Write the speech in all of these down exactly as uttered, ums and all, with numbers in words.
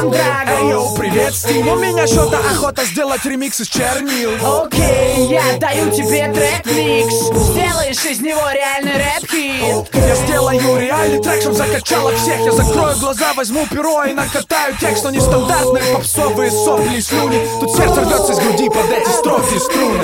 Иван Драго. Эй, йоу, привет, Стив. У меня что-то охота сделать ремикс из чернил. Окей, я даю тебе трек-микс. Сделаешь из него реальный рэп-хит. Я сделаю реальный трек, чтоб закачало всех. Я закрою глаза, возьму перо и накатаю текст. Но нестандартные попсовые сопли и слюни. Тут сердце рвется из груди под эти строки и струны.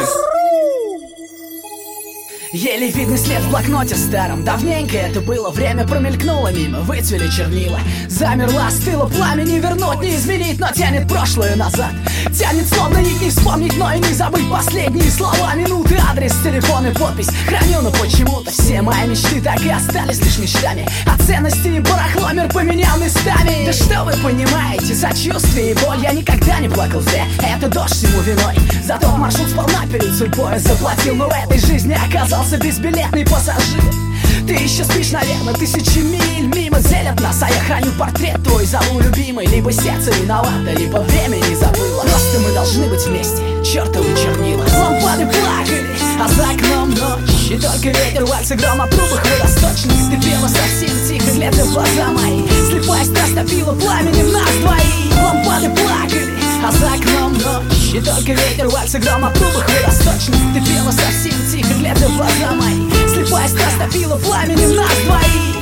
Еле видный след в блокноте старом. Давненько это было, время промелькнуло мимо. Выцвели чернила, замерла, стыло пламя. Не вернуть, не изменить, но тянет прошлое назад. Тянет словно нить, не вспомнить, но и не забыть последние слова, минуты, адрес, телефон и подпись. Храню, но почему-то все мои мечты так и остались лишь мечтами. А ценности и барахло мир поменял местами. Да что вы понимаете, сочувствие и боль. Я никогда не плакал зря, это дождь всему виной. За тот маршрут сполна перед судьбой заплатил, но в этой жизни оказался безбилетный пассажир. Ты еще спишь, наверное, тысячи миль мимо зелят нас, а я храню портрет твой, зову любимый. Либо сердце виновато, либо время не забыло. Просто мы должны быть вместе, чертовы чернила. Лампады плакали, а за окном ночь, и только ветер, вальс играл на трубах водосточных. Ты пела совсем тихо, глядя в глаза мои. Слепая страсть топила пламенем нас двоих. Лампады плакали, а за окном ночь, и только ветер, вальс играл на трубах водосточных. Ты пела совсем тихо, глядя в глаза мои. Слепая страсть топила пламенем нас двоих.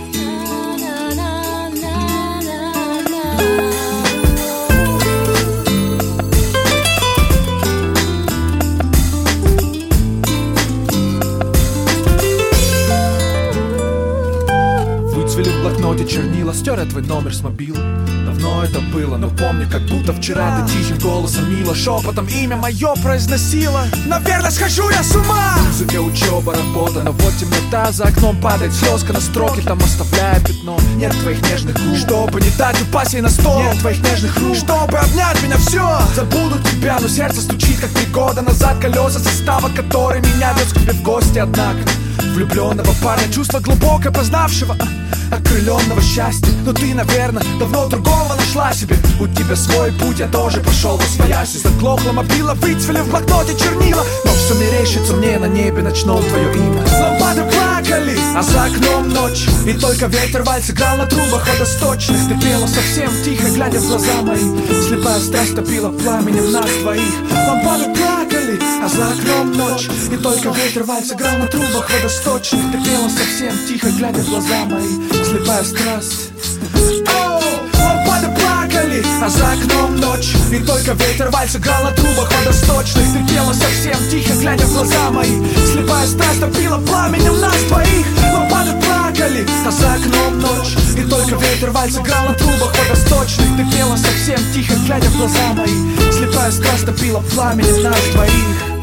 Выцвели в блокноте чернила, стер я твой номер с мобила. Давно это было, но помню, как будто вчера ты тихим голосом мило шепотом имя мое произносила. Наверное, схожу я с ума. Музыка, учеба, работа, но вот темнота. За окном падает слезка на строке, там оставляя пятно. Нет твоих нежных рук, чтобы не дать упасть ей на стол. Нет твоих нежных рук, чтобы обнять меня, все. Забуду тебя, но сердце стучит, как три года назад. Колеса состава, который меня вез к тебе в гости, однако влюбленного парня, чувство глубокое познавшего, окрыленного счастья. Но ты, наверное, давно другого нашла себе. У тебя свой путь, я тоже пошел восвоясь. Заглохла мобила, выцвели в блокноте чернила. Но все мерещится мне на небе ночном твое имя. Лампады плакали, а за окном ночь, и только ветер вальс играл на трубах водосточных. Ты пела совсем тихо, глядя в глаза мои. Слепая страсть топила пламенем нас двоих. Лампады плакали, а за окном ночь, и только ветер вальс играл на трубах водосточных. Ты пела совсем тихо, глядя в глаза мои. Слепая страсть. Оу, лампады плакали, а за окном ночь, и только ветер вальс играл на трубах водосточных. Ты пела совсем тихо, глядя в глаза мои. Слепая страсть топила пламенем нас двоих. Лампады плакали, а за окном ночь, и только ветер вальс играл на трубах водосточных. Ты пела совсем тихо, глядя в глаза мои. Слепая страсть топила пламенем нас двоих.